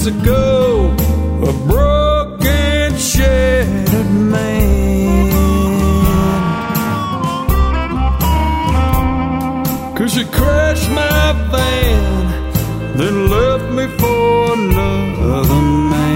months ago, a broken, shattered man. 'Cause she crashed my van, then left me for another man.